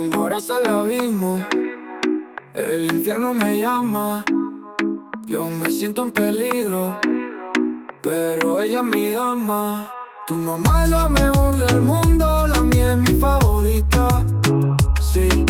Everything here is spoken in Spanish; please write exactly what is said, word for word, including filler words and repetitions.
amor hasta el abismo. El infierno me llama, yo me siento en peligro, pero ella es mi dama. Tu mamá es la mejor del mundo, la mía es mi favorita. Sí,